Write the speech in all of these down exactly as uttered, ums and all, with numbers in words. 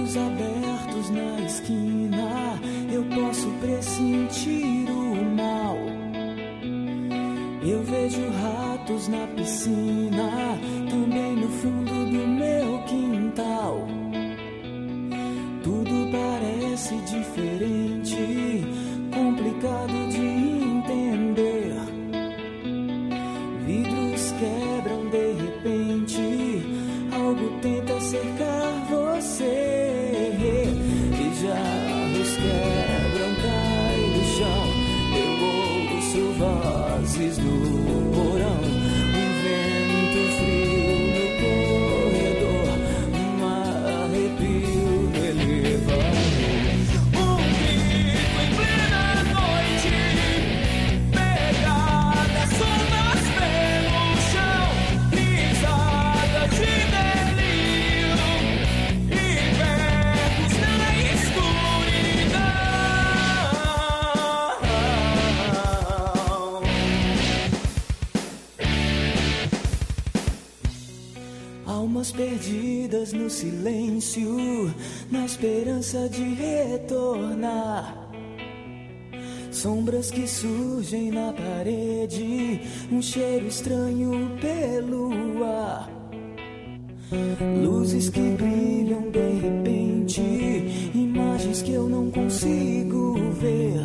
olhos abertos na esquina, eu posso pressentir o mal. Eu vejo ratos na piscina, também no fundo do meu quintal. Tudo parece diferente, complicado de entender. Vidros quebram de repente, algo tenta cercar você. E jarros quebram, cai do chão. Eu ouço vozes do porão, um vento frio no corredor, um arrepio no elevador. Um grito em plena noite, pegadas, sombras pelo chão, risadas de delírio e berros na escuridão. Almas perdidas no silêncio, na esperança de retornar. Sombras que surgem na parede, um cheiro estranho pelo ar. Luzes que brilham de repente, imagens que eu não consigo ver.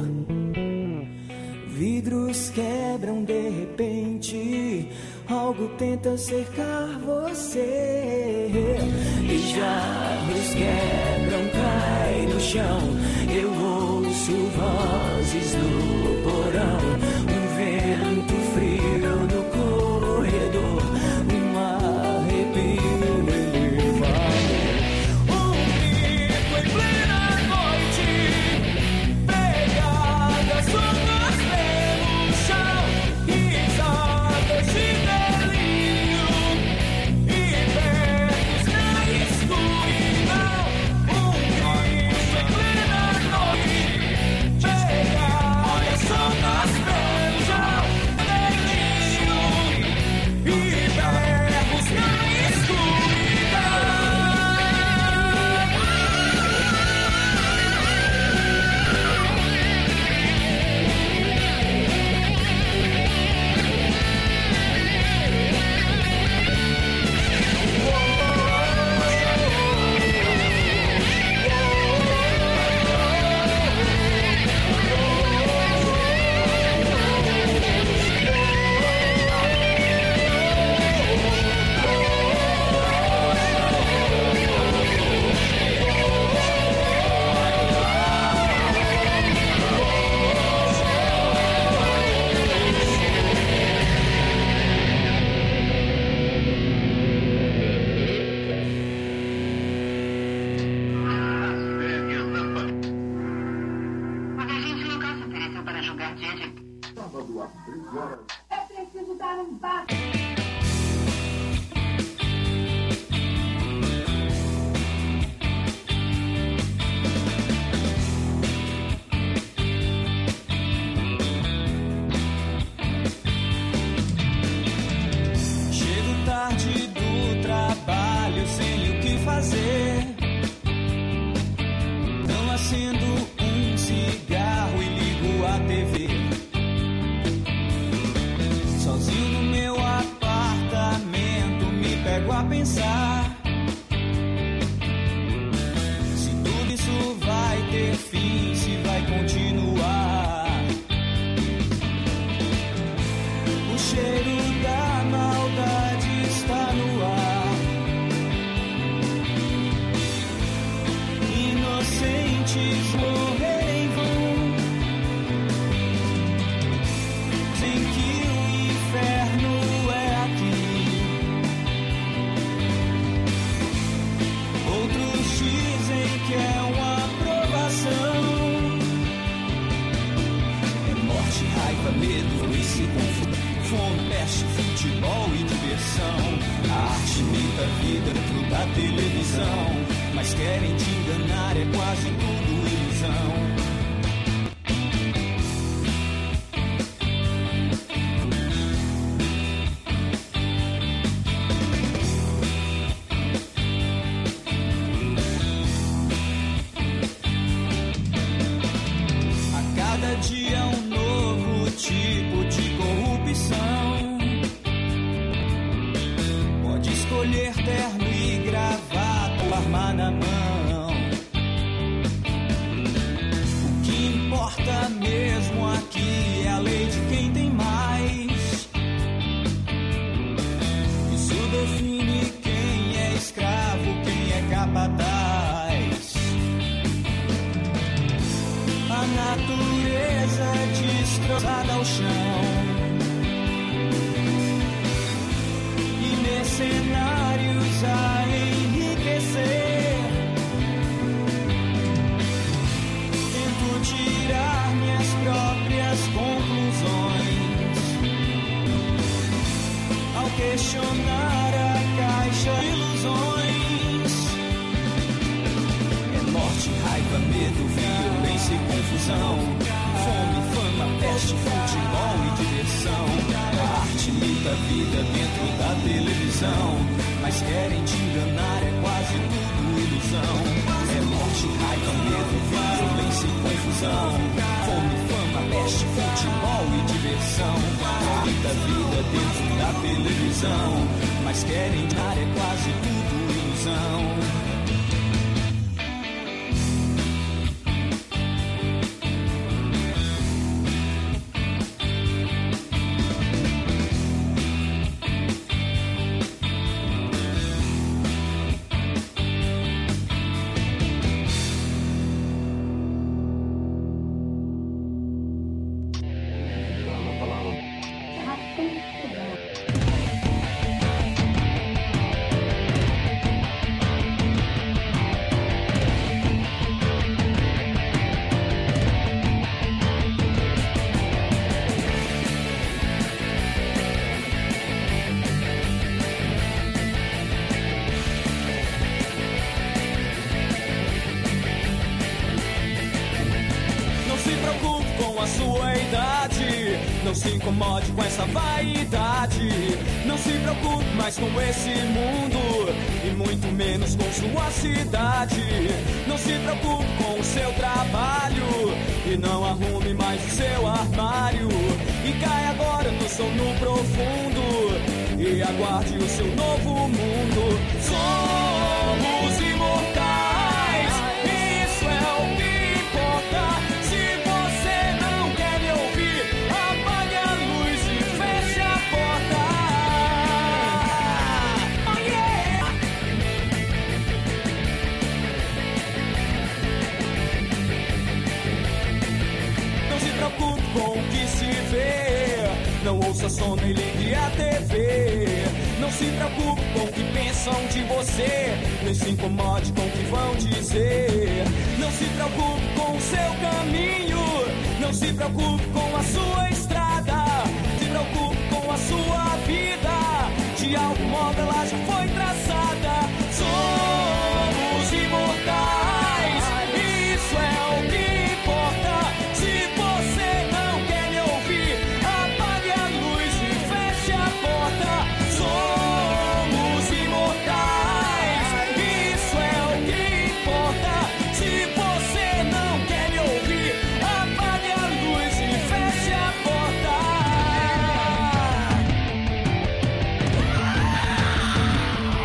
Vidros quebram de repente, algo tenta cercar você. E jarros quebram, cai no chão. Eu ouço vozes no porão, um vento frio no corredor, um arrepio elevador. Um grito em plena noite, pegadas, sombras pelo chão, risadas de delírio e berros na escuridão. Um grito em plena noite, pegadas, sombras pelo chão, delírio e berros na escuridão. Mas a gente nunca se ofereceu para jogar diante. É preciso dar um passo. Chego tarde do trabalho sem o que fazer. Não acendo um cigarro e ligo a T V. Sozinho no meu apartamento me pego a pensar se tudo isso vai ter fim, se vai continuar. O cheiro da maldade está no ar. Inocentes morrerem vão, sem que o inferno é aqui. Outros dizem que é uma aprovação. É morte, raiva, medo e se confundem. Fome, peste, futebol e diversão. A arte imita a vida dentro da televisão, mas querem te enganar, é quase tudo ilusão. escolher terno e gravata, arma na mão. O que importa mesmo aqui é a lei de quem tem mais. Isso define quem é escravo, quem é capataz. A natureza destroçada ao chão. Cenários a enriquecer. Tento tirar minhas próprias conclusões ao questionar a caixa de ilusões. É morte, raiva, medo, violência e confusão. Fome, fama, peste, futebol e diversão. A arte imita a vida dentro da televisão, mas querem te enganar, é quase tudo ilusão. É morte, raiva, medo, violência e confusão. Fome, fama, peste, futebol e diversão. Imita a vida dentro da televisão, mas querem enganar, é quase tudo ilusão. Não se incomode com essa vaidade. Não se preocupe mais com esse mundo e muito menos com sua cidade. Não se preocupe com o seu trabalho e não arrume mais o seu armário. E cai agora no sono profundo e aguarde o seu novo mundo. Somos imortais, isso é o que importa. Se você não quer me ouvir, apague a luz e feche a porta. Oh, yeah! Não se preocupe com o que se vê, não ouça som nem ligue a T V. Não se preocupe com o que pensam de você, nem se incomode com o que vão dizer. Não se preocupe com o seu caminho, não se preocupe com a sua estrada. Se preocupe com a sua vida, de algum modo ela já foi traçada. Somos imortais, isso é o que importa. Se você não quer me ouvir, apague a luz e feche a porta. Somos imortais, isso é o que importa. Se você não quer me ouvir, apague a luz e feche a porta.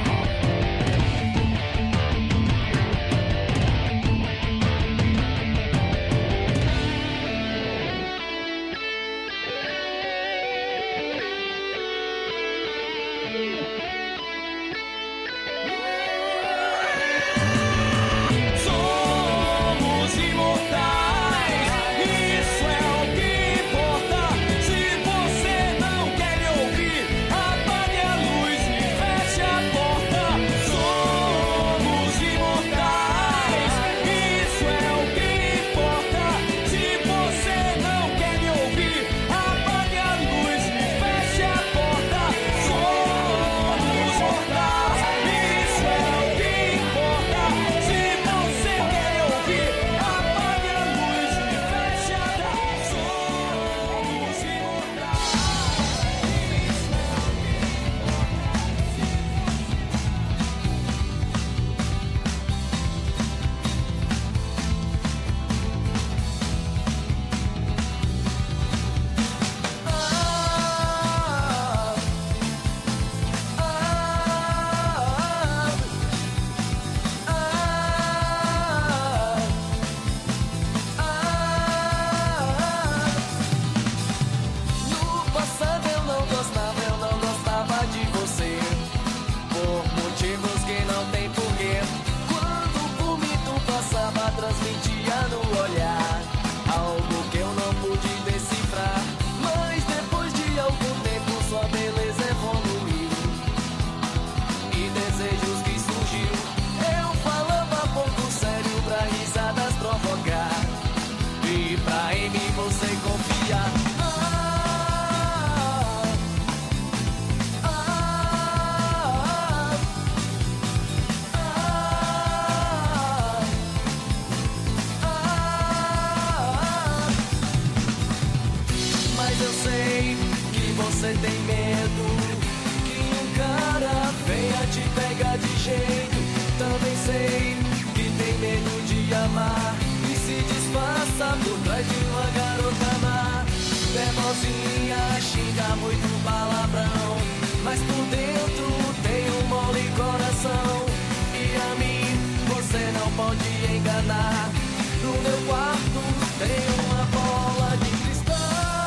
você tem medo que um cara venha te pegar de jeito. Também sei que tem medo de amar e se disfarça por trás de uma garota má. Nervosinha, xinga muito palavrão, mas por dentro tem um mole coração. E a mim você não pode enganar. No meu quarto tem uma bola de cristal.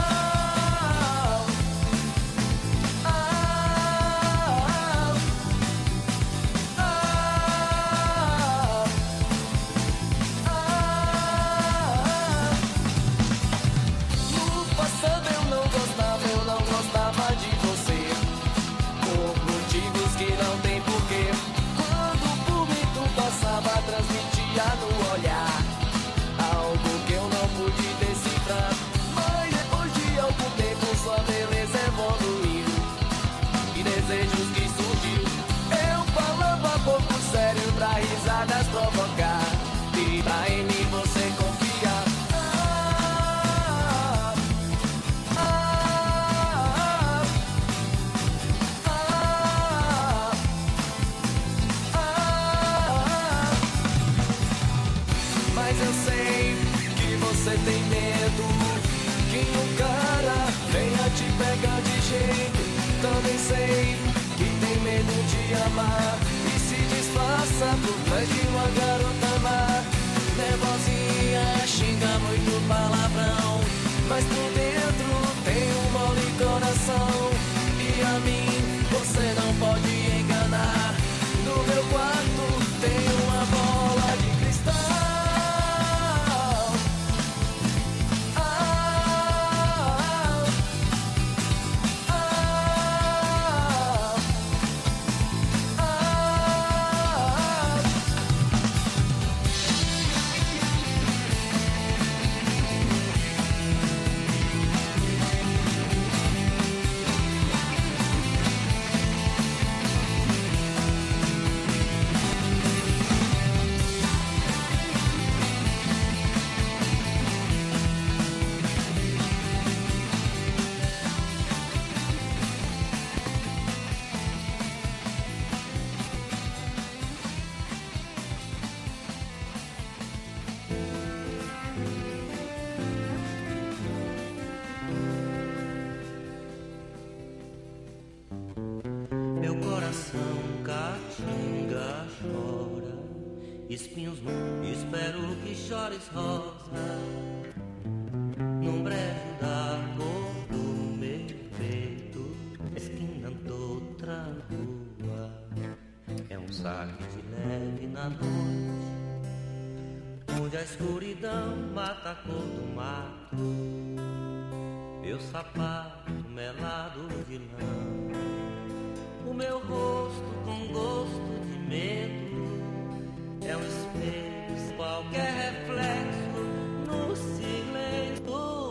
Ah, ah, ah, ah. No passado eu não gostava, eu não gostava de você, por motivos que não tem porquê. Quando por mim tu passava, transmitia no olhar algo que eu não pude decifrar. Mas depois de algum tempo sua beleza evoluiu e desejos que surgiu. Eu falava pouco sério pra risadas provocar e pra em mim você confiar. Ah, ah, ah, ah, ah. Mas eu sei que você tem medo que um cara venha te pegar de jeito. Também sei que tem medo de amar e se disfarça por trás de uma garota má. Nervosinha, xinga muito palavrão, mas por dentro tem um mole coração. E a mim você não pode enganar. No meu quarto tem uma bola de cristal. Meu coração catinga, chora, espinhos no... Espero que chores rosa, num brejo da cor do meu peito, esquinando outra rua. É um saque de leve na noite, onde a escuridão mata a cor do mato. Meu sapato melado de lã, o meu rosto com gosto de medo, é um espelho sem qualquer reflexo no silêncio do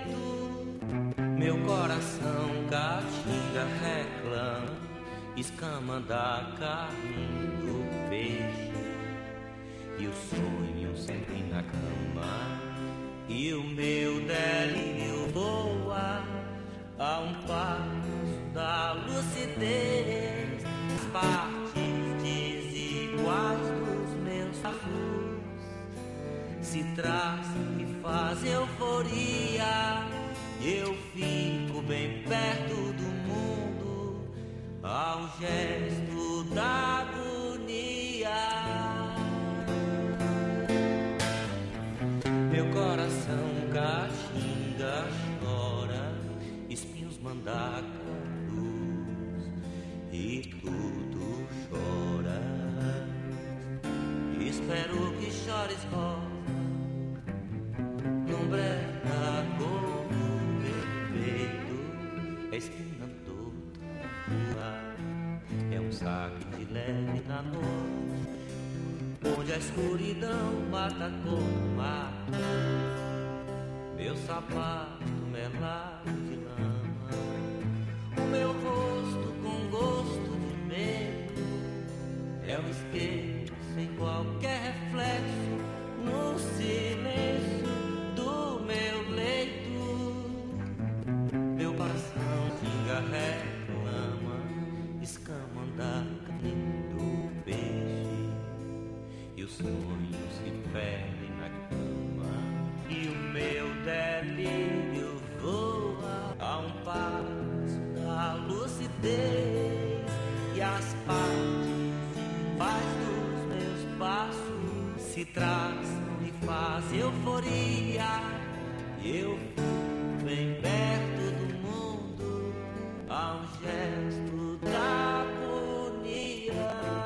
medo. Meu coração catinga, reclama, escama da carne do peixe, e o sonho sempre na cama, e o meu delírio voa a um passo da lucidez. As partes desiguais dos meus passos se traçam e fazem euforia. Eu fico bem perto do mundo ao gesto da agonia. Meu coração catinga, chora, espinhos mandaca, luz, e tudo chora. Espero que chores rosa, num breve cor do meu peito, a esquina toda é um saque de leve na noite, onde a escuridão mata a cor do mato. Meu sapato melado de lama, o meu rosto com gosto de medo, é um espelho sem qualquer reflexo no silêncio do meu leito. Meu coração xinga, sonhos se ferem na cama e o meu delírio voa a um passo da lucidez e as partes dos meus passos se traçam e fazem euforia e eu fico bem perto do mundo a um gesto da agonia.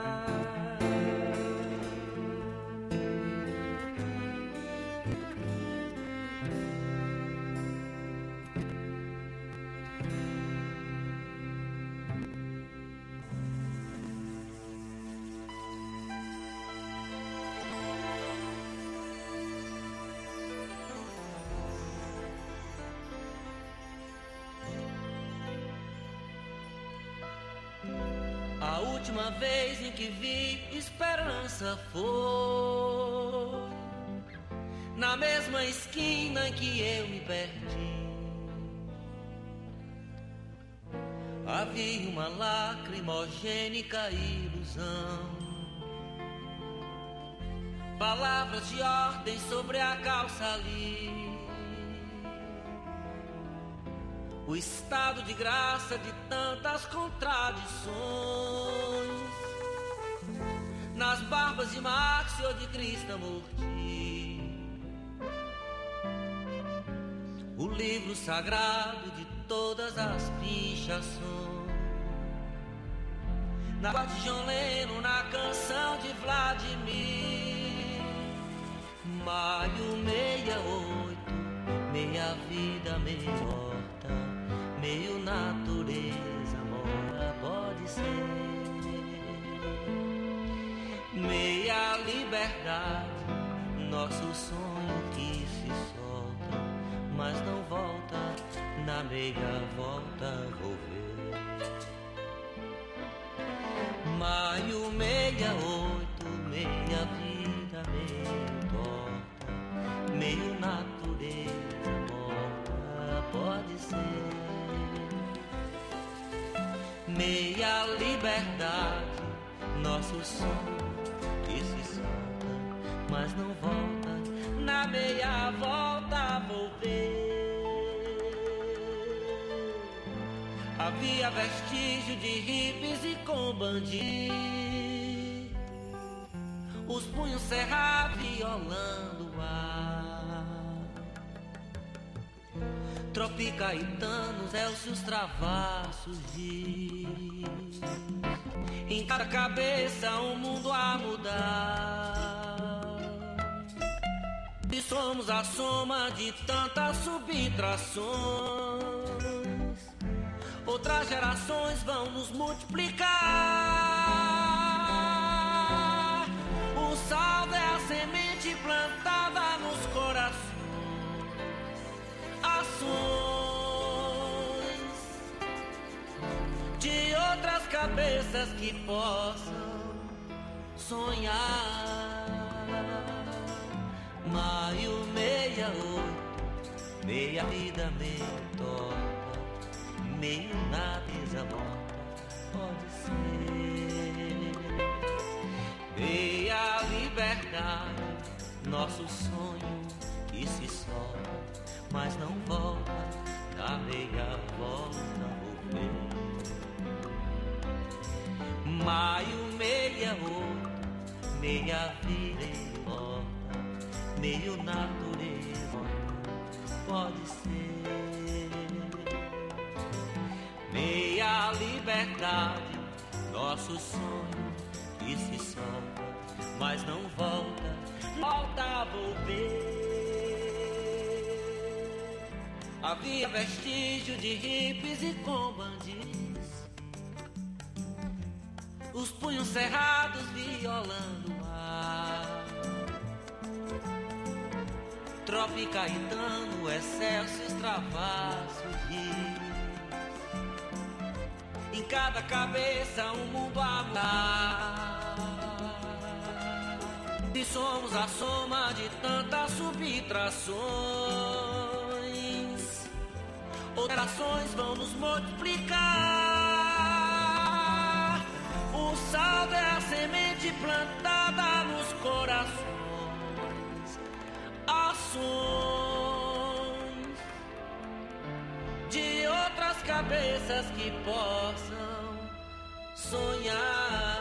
A última vez em que vi esperança foi na mesma esquina em que eu me perdi. Havia uma lacrimogênica ilusão, palavras de ordem sobre a calça ali. O estado de graça de tantas contradições nas barbas de Marx ou de Krishnamurti. O livro sagrado de todas as pichações, na voz de John Lennon, na canção de Vladimir. Maio meia oito, meia vida, meia morta, meio natureza mora, pode ser. Meia liberdade, nosso sonho que se solta, mas não volta, na meia volta vou ver. Maio meia oito, meia vida, meio torta, meio natureza morta, pode ser. Meia liberdade, nosso sonho que se solta, mas não volta, na meia volta vou ver. Havia vestígio de hippies e com bandidos, os punhos cerrados violando o ar. Tropicaetanos, Elcios Travassos diz, em cada cabeça um mundo a mudar. E somos a soma de tantas subtrações, outras gerações vão nos multiplicar. O saldo é a semente plantada nos corações, ações de outras cabeças que possam sonhar. Maio meia oito, meia vida, meio torta, meio nada morta, pode ser. Meia liberdade, nosso sonho que se solta, mas não volta, da meia volta vou ver. Maio meia oito, meia vida morta, meio natureza pode ser. Meia liberdade, nosso sonho que se solta, mas não volta, volta vou ver. Havia vestígio de hippies e com bandidos, os punhos cerrados violando o ar. Tropicaetano, Excelsior, Travassos diz, em cada cabeça um mundo a mudar. E somos a soma de tantas subtrações, operações vão nos multiplicar. O saldo é a semente plantada nos corações, de outras cabeças que possam sonhar.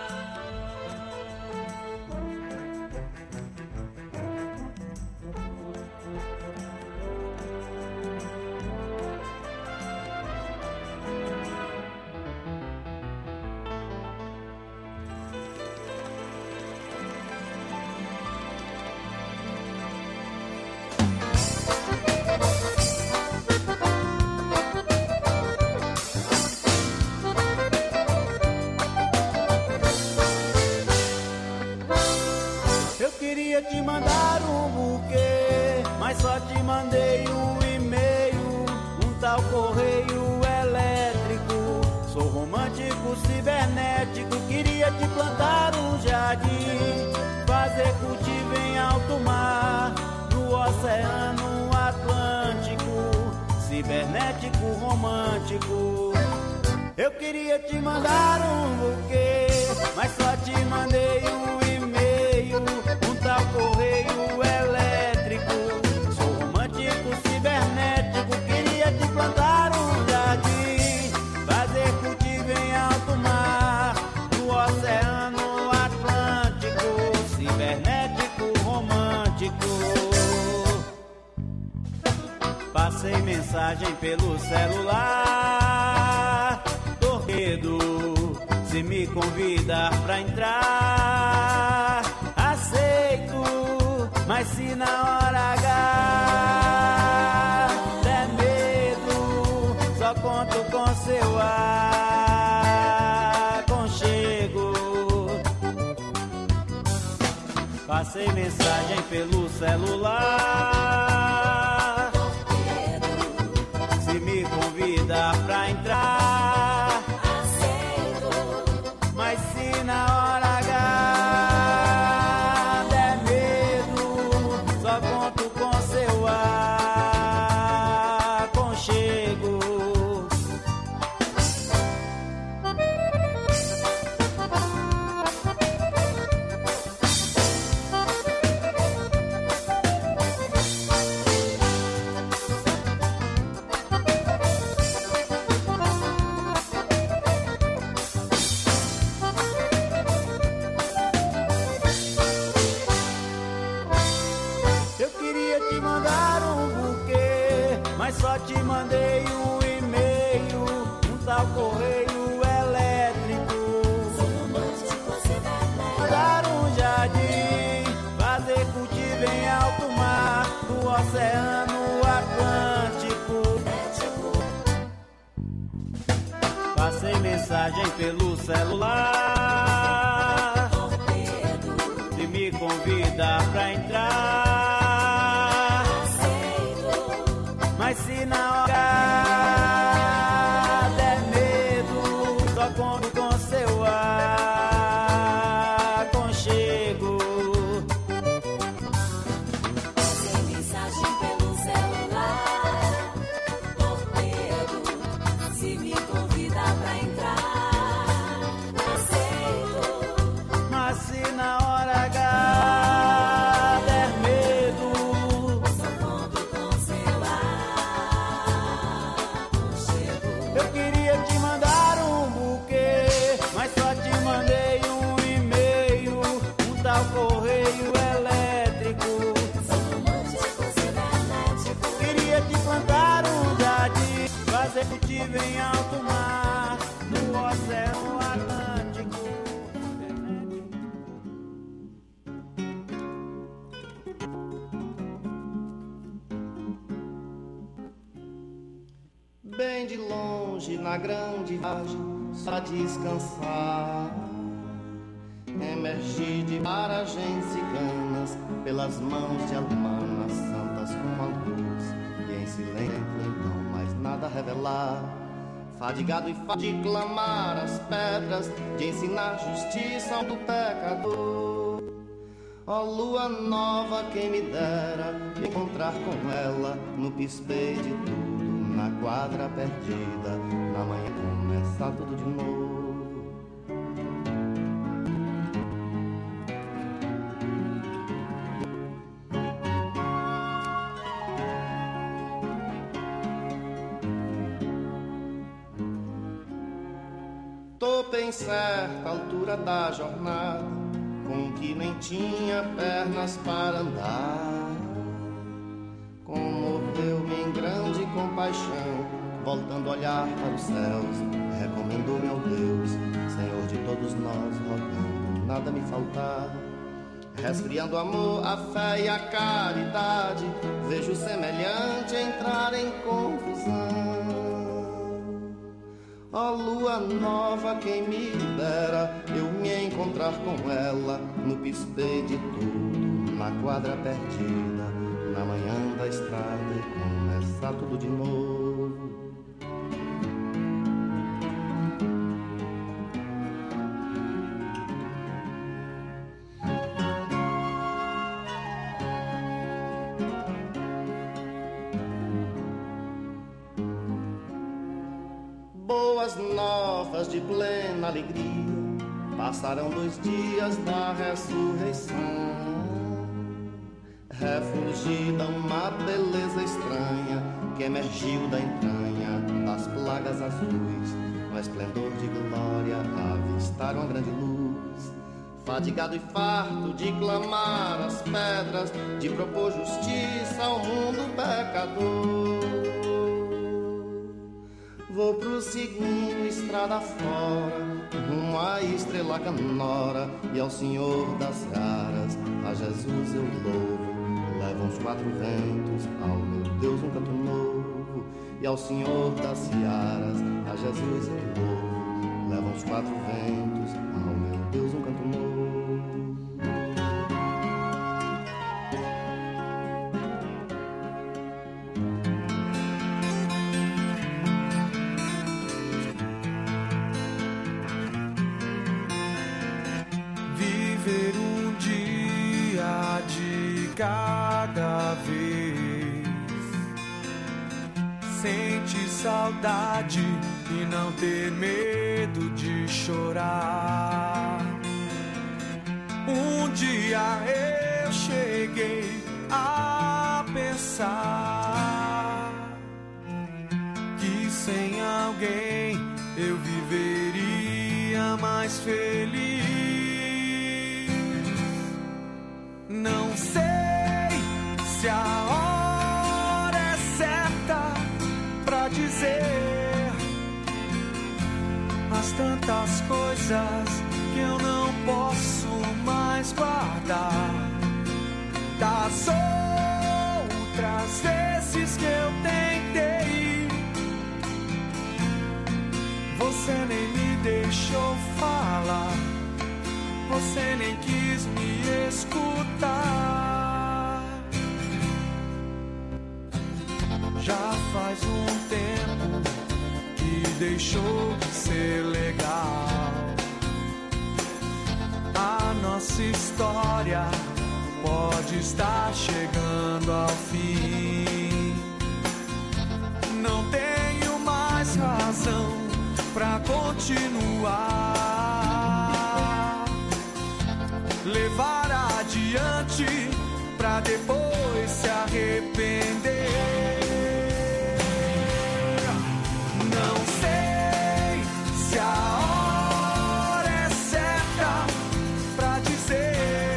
Te mandar um buquê, mas só te mandei um e-mail, um tal correio elétrico. Sou romântico, cibernético, queria te plantar um jardim, fazer cultivo em alto mar, no Oceano Atlântico, cibernético, romântico. Eu queria te mandar um buquê, mas só te mandei um e-mail, um tal correio elétrico. Sou romântico, cibernético, queria te plantar um jardim, fazer cultivo em alto mar, no Oceano Atlântico, cibernético, romântico. Passei mensagem pelo celular, Torpedo, se me convidar pra entrar, aceito, mas se na hora H der medo, só conto com seu aconchego. Passei mensagem pelo celular, se me convidar pra entrar, aceito, mas se na hora H der medo, só conto com seu aconchego. Só te mandei um e-mail, um tal correio elétrico. Mandar um jardim, fazer cultivo em alto mar, no Oceano Atlântico. Passei mensagem pelo celular, se me convidar pra entrar, mas se na hora der medo, só conto com seu aconchego. Sem mensagem pelo celular, Torpedo, se me convidar pra entrar, aceito, mas se na hora H der medo, só conto com seu aconchego. eu queria te mandar um buquê, mas só te mandei um e-mail, um tal correio elétrico. Sou romântico, cibernético, Queria te plantar um jardim, fazer cultivo em alto mar, no Oceano Atlântico. Bem de longe, na grande viagem, só descansar. Emergi de paragens ciganas, pelas mãos de almanas santas como a luz, e em silêncio então mais nada revelar. Fadigado e fa de clamar as pedras, de ensinar justiça do pecador. Ó lua nova, quem me dera encontrar com ela no pispeio de tudo, na quadra perdida, na manhã começa tudo de novo. voltei em certa altura da jornada, com que nem tinha pernas para andar. Comoveu-me em grande compaixão, voltando a olhar para os céus, recomendou-me ao Deus, Senhor de todos nós, rogando que nada me faltar. Resfriando o amor, a fé e a caridade, vejo o semelhante entrar em confusão. Ó lua nova, quem me dera eu me encontrar com ela no pispeio de tudo, na quadra perdida, na manhã da estrada, e começar tudo de novo. Boas novas de plena alegria, passaram dois dias da ressurreição. Refugida uma beleza estranha, que emergiu da entranha das plagas azuis, no esplendor de glória avistaram a grande luz. Fadigado e farto de clamar as pedras, de propor justiça ao mundo pecador, vou prosseguindo estrada fora, rumo à estrela canora e ao Senhor das Caras. A Jesus eu louvo, levam os quatro ventos, ao meu Deus um canto novo. E ao Senhor das Searas, a Jesus eu louvo, levam os quatro ventos, ao meu Deus um canto novo. Cada vez sente saudade e não ter medo de chorar. Um dia eu cheguei a pensar que sem alguém eu viveria mais feliz. Não sei se a hora é certa pra dizer as tantas coisas que eu não posso mais guardar. Das outras vezes que eu tentei, você nem me deixou falar, você nem quis me escutar. Já faz um tempo que deixou de ser legal. A nossa história pode estar chegando ao fim. Não tenho mais razão pra continuar, levar adiante pra depois se arrepender. Não sei se a hora é certa pra dizer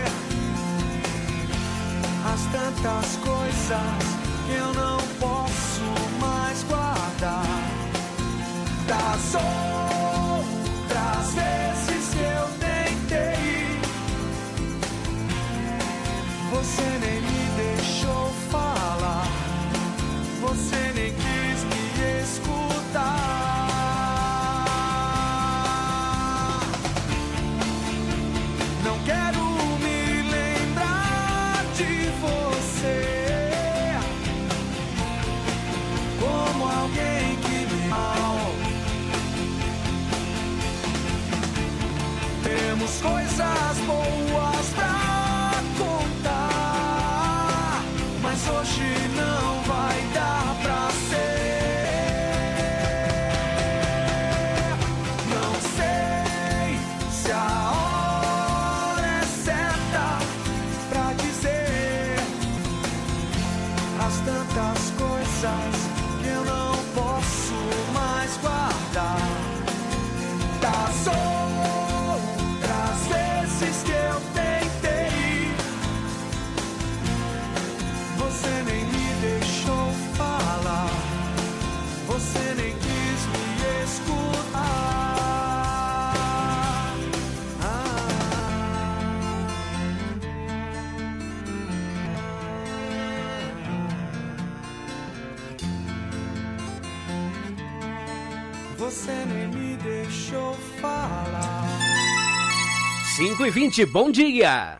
as tantas coisas que eu não posso mais guardar. Das outras vezes que eu tentei, você nem me deixou falar, você nem quis me escutar. Não quero me lembrar de você como alguém que me mal. você nem me deixou falar. cinco e vinte, bom dia!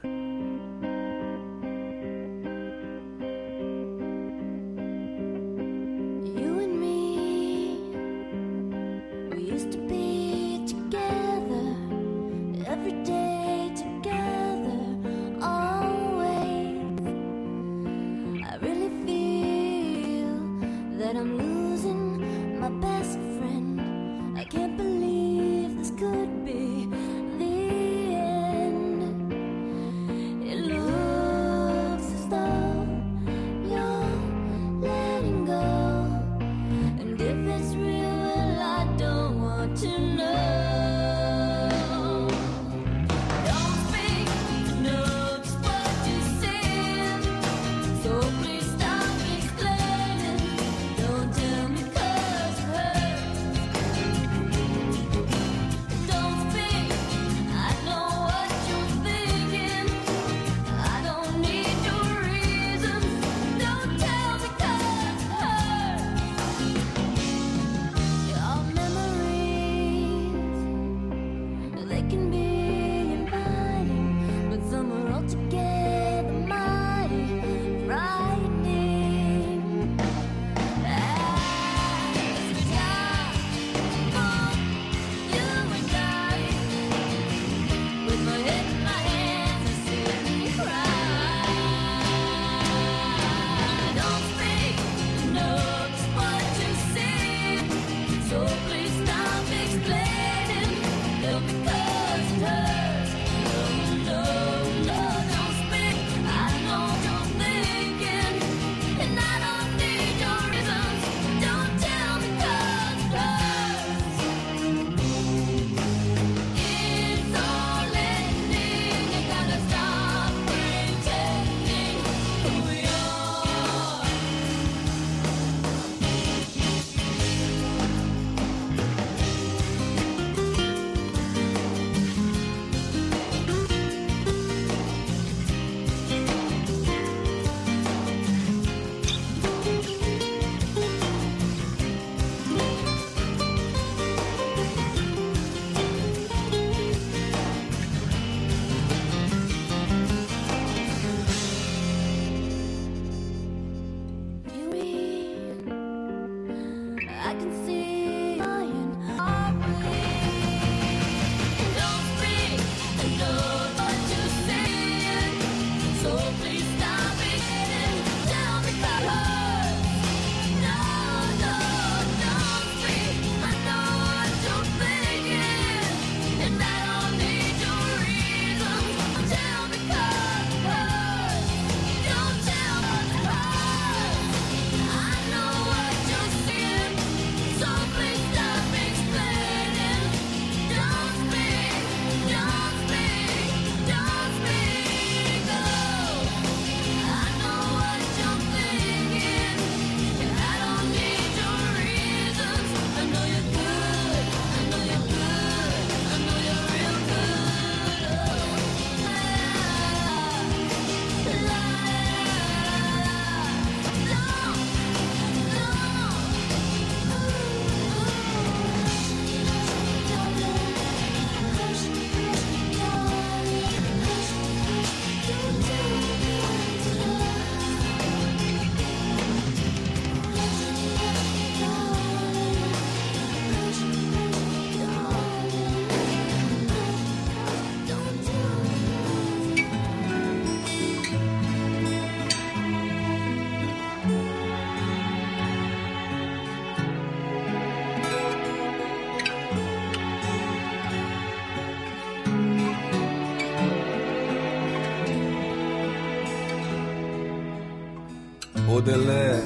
Baudelaire,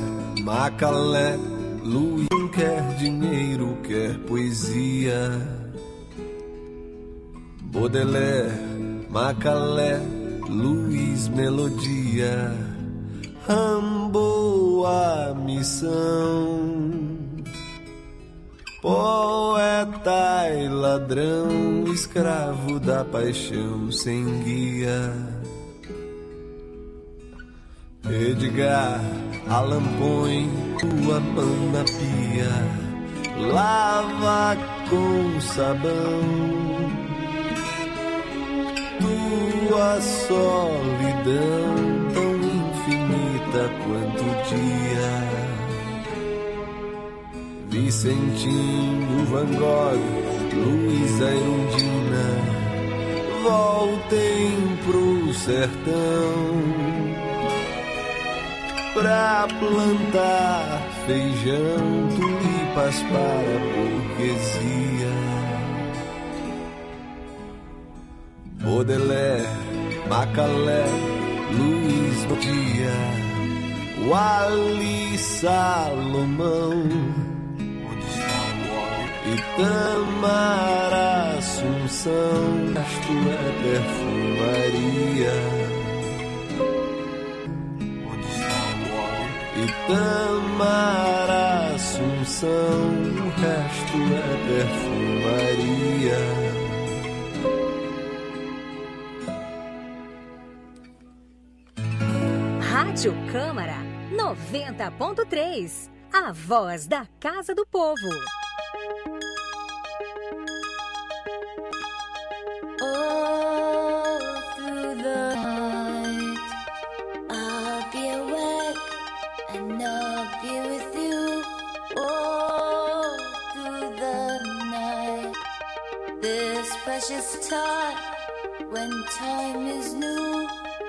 Macalé, Louis quer dinheiro, quer poesia. Baudelaire, Macalé, Louis melodia. Rambo a missão. Poeta e ladrão, escravo da paixão sem guia. Edgar Allan põe tua mão na pia lava com sabão. Tua solidão tão infinita quanto o dia. Vicentinho, Van Gogh, Luísa Erundina, voltem pro sertão pra plantar feijão, tulipas para a burguesia. Baudelaire, Macalé, Luiz Modia, Wally Salomão, Itamar Assunção, isto é perfumaria. Itamar Assunção, o resto é perfumaria. Rádio Câmara noventa ponto três, a voz da Casa do Povo. All through the night, I'll be awake and I'll be with you. All through the night, this precious time when time is new.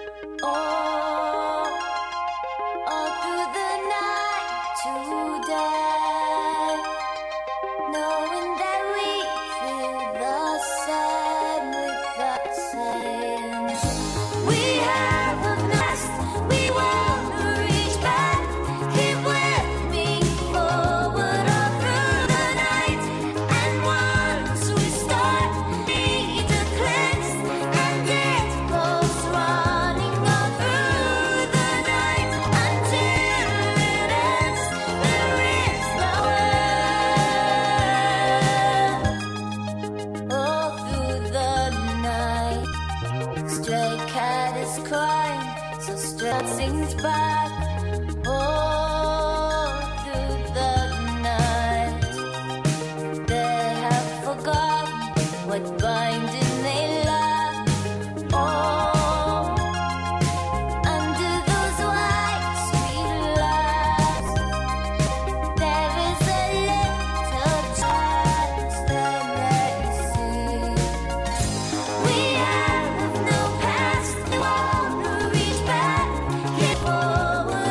All, all through the night today, knowing that we feel the same without saying. We have a past, we won't reach back. Keep with me forward all through the night. And once we start, need to cleanse, and it goes running all through the night until it ends. There is no end. All through the night, stray cat is crying, so stray sings back. All through the night, they have forgotten what binding they love. Oh, under those white sweet lies, there is a little child that they see. We have no past, we won't reach back. Keep forward.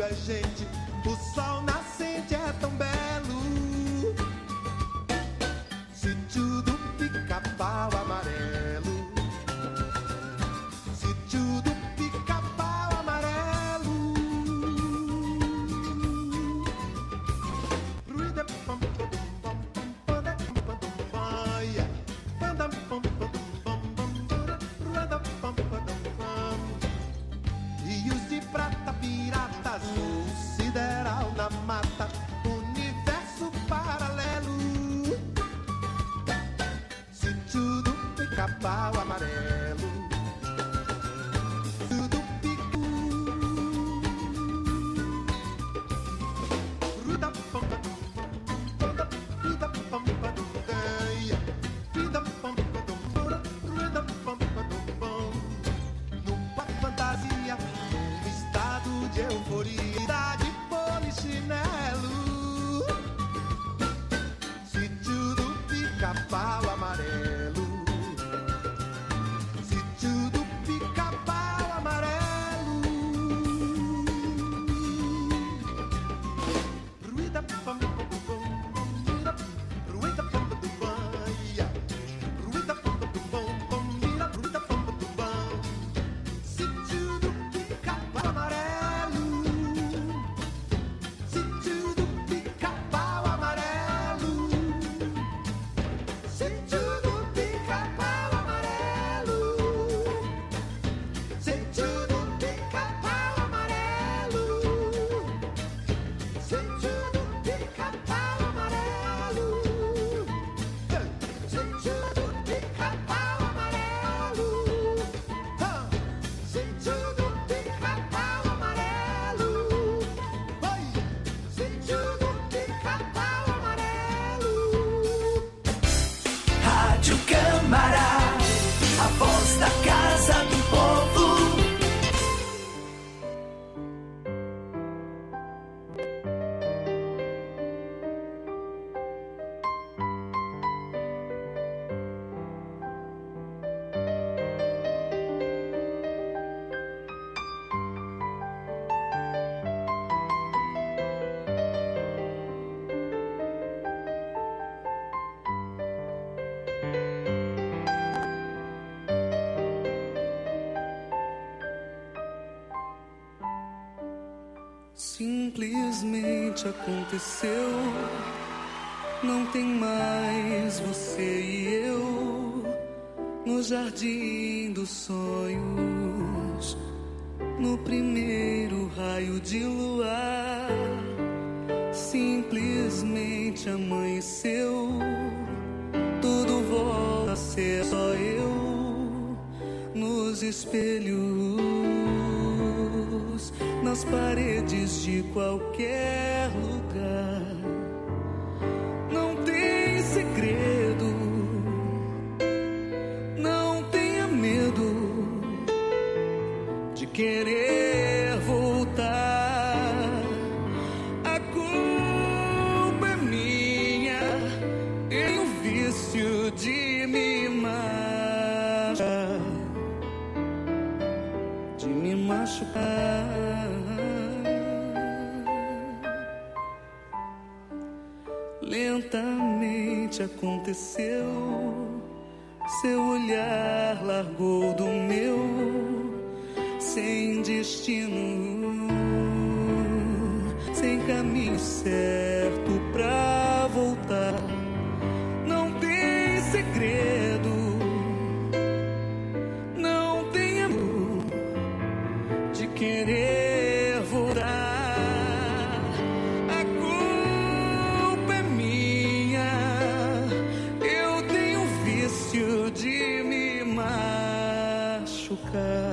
da gente. O sol nascente é tão belo. Sítio do Pica-Pau Amarelo. Sítio do Pica-Pau Amarelo. Ruída pam pam pam pam pam pam pam pam pam pam. Rios de prata, piratas, o sideral na mata, universo paralelo. Sítio do Pica-Pau Amarelo. Sítio do Pico. Ruda pam pam pam vida pam pam ganha. Vida pam pam ruda pam pam pam. Numa fantasia, num estado de euforia, de polichinelo. Sítio do Pica-Pau Amarelo. Sítio do Pica-Pau Amarelo. Ruída pam pam pam. Ruída pam pam pam. Ruída pam pam pam. Ruída pam pam pam. Sítio do Pica-Pau Amarelo. Sítio do Pica-Pau Amarelo. Sítio do Pica-Pau Amarelo. Sítio do Pica-Pau Amarelo. Sítio do Pica-Pau Amarelo. Sítio do Pica-Pau Amarelo. Sítio do Pica-Pau Amarelo. Oi! Sítio do Pica-Pau Amarelo. Rádio Câmara, a voz da Casa do Povo. Simplesmente aconteceu. Não tem mais você e eu no jardim dos sonhos. No primeiro raio de luar, simplesmente amanheceu. Tudo volta a ser só eu nos espelhos, nas paredes de qualquer lugar. Não tem segredo, não tenha medo de querer voltar. A culpa é minha, tenho o vício de me machucar, de me machucar. Lentamente aconteceu, seu olhar largou do meu, sem destino, sem caminho certo pra voltar. Não tem segredo, não tem amor de querer voltar. De me machucar,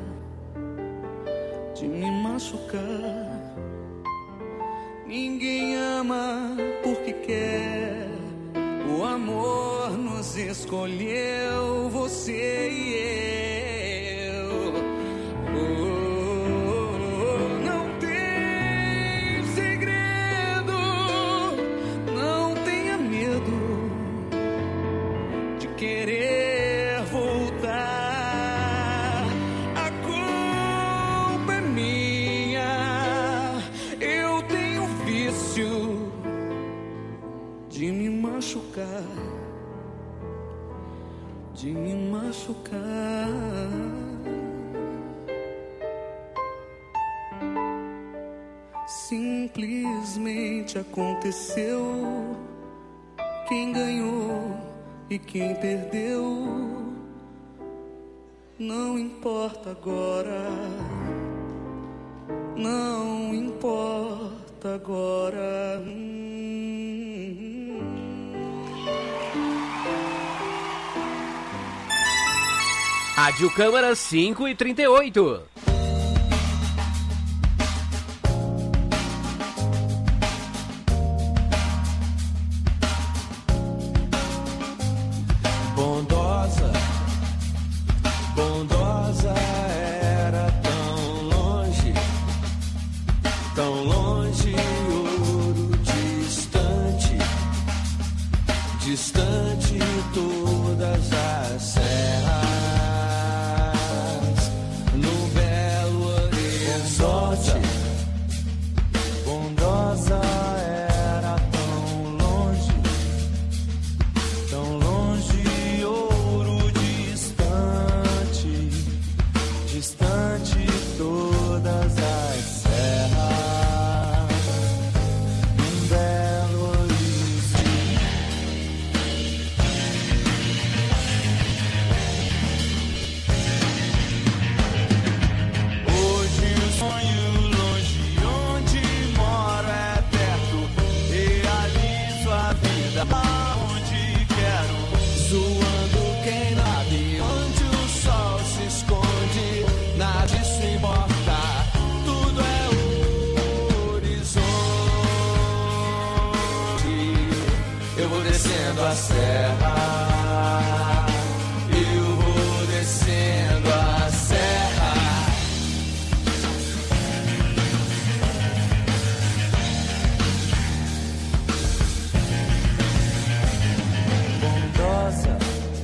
de me machucar. Ninguém ama porque quer. O amor nos escolheu, você e eu. Oh, não tem segredo, não tenha medo de querer voltar. A culpa é minha, de me machucar. Simplesmente aconteceu. Quem ganhou e quem perdeu não importa agora. Não importa agora. Rádio Câmara cinco e trinta e oito. Bondosa, bondosa era tão longe, tão longe, ouro distante, distante todas as serras. Bondosa era tão longe, tão longe, ouro distante, distante todas as serras, um belo horizonte. Hoje o sonho aonde quero, zoando quem nada, onde o sol se esconde, nada isso importa, tudo é horizonte. Eu vou descendo a serra, eu vou descendo a serra. Bondosa,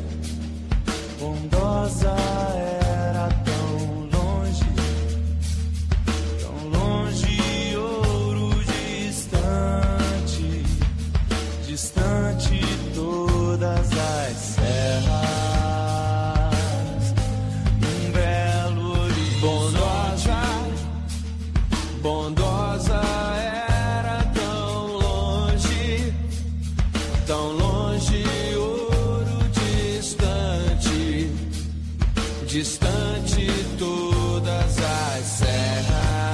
bondosa era tão longe, tão longe, ouro distante, distante todas as serras, um belo horizonte. Bondosa, bondosa era tão longe, tão longe, distante todas as serras,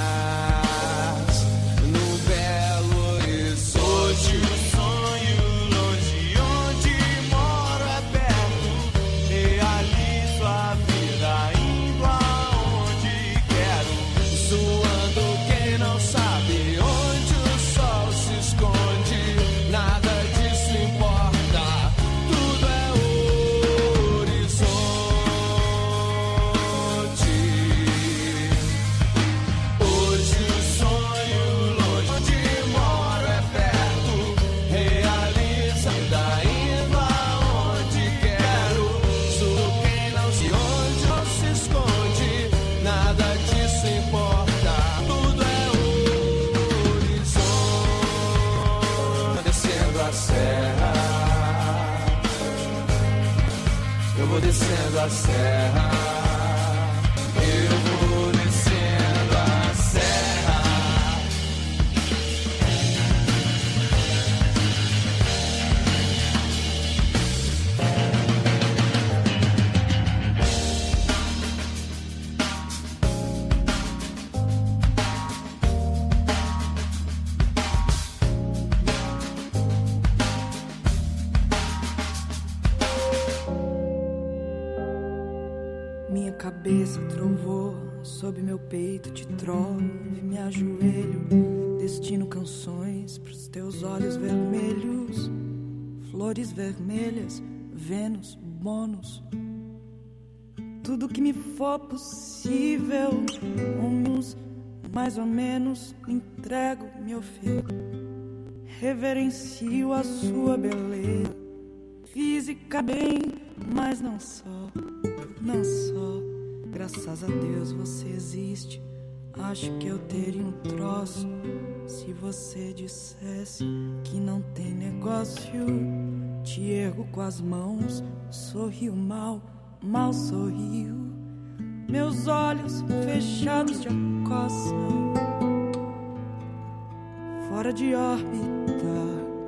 no belo horizonte. O sonho longe, onde moro é perto, realizo a vida indo aonde quero, zoando quem não sabe, onde o sol se esconde, nada disso importa, tudo é horizonte. Eu vou descendo a serra, eu vou descendo a serra. Minha cabeça trovou, sob meu peito te trovo, me ajoelho, destino canções pros teus olhos vermelhos, flores vermelhas, Vênus, bônus, tudo que me for possível, uns mais ou menos, me entrego, me ofereço, reverencio a sua beleza, física bem, mas não só. Não só, graças a Deus você existe. Acho que eu teria um troço se você dissesse que não tem negócio te ergo com as mãos, sorrio mal, mal sorrio. Meus olhos fechados te acossam, fora de órbita,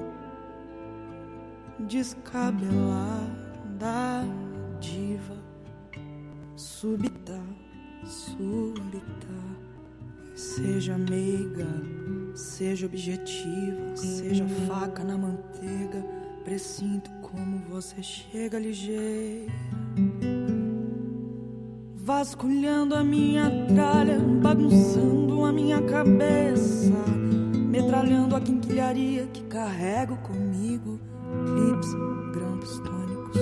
descabelada, diva, súbita, súbita. Seja meiga, seja objetiva, seja faca na manteiga, presinto como você chega ligeira, vasculhando a minha tralha, bagunçando a minha cabeça, metralhando a quinquilharia que carrego comigo, clips, grampos tônicos,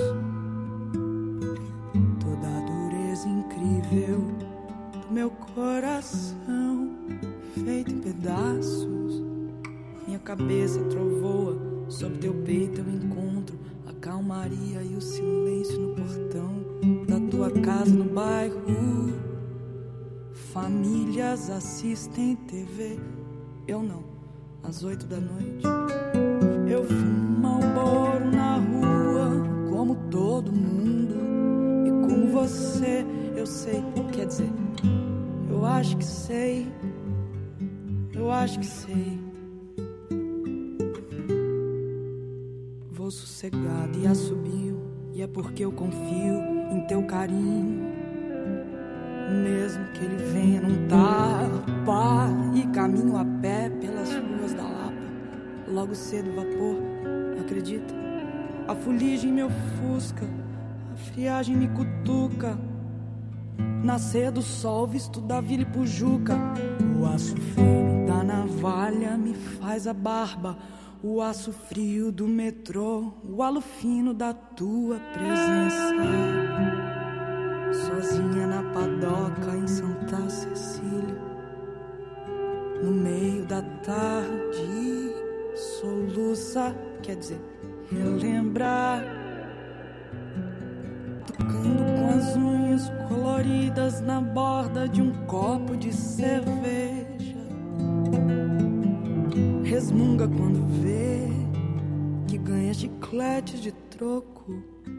toda a dureza incrível do meu coração, feito em pedaços. Minha cabeça trovoa, sob teu peito eu encontro a calmaria e o silêncio no portão da tua casa no bairro. Famílias assistem T V, eu não, às oito da noite. Eu fumo Marlboro na rua, como todo mundo, e como você, eu sei, quer dizer, eu acho que sei, eu acho que sei. Vou sossegado e assobio, e é porque eu confio em teu carinho, mesmo que ele venha num tapa, e caminho a pé pelas ruas da Lapa. Logo cedo vapor, acredita? A fuligem me ofusca, a friagem me cutuca. Nascer do sol, visto da vila e pujuca. O aço fino da navalha me faz a barba, o aço frio do metrô, o halo fino da tua presença. Sozinha na padoca em Santa Cecília, no meio da tarde, soluça, quer dizer, relembrar, tocando com as unhas coloridas na borda de um copo de cerveja. Resmunga quando vê que ganha chicletes de troco,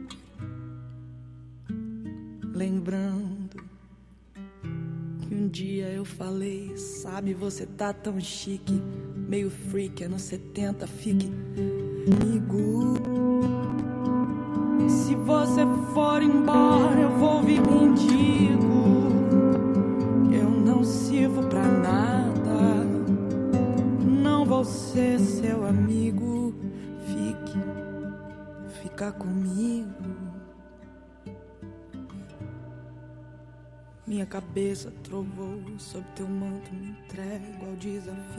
lembrando que um dia eu falei, sabe, você tá tão chique, meio freak, anos setenta, fique comigo. Se você for embora, eu vou vir mendigo, eu não sirvo pra nada, não vou ser seu amigo, fique, fica comigo. Minha cabeça trovou sob teu manto, me entrego ao desafio.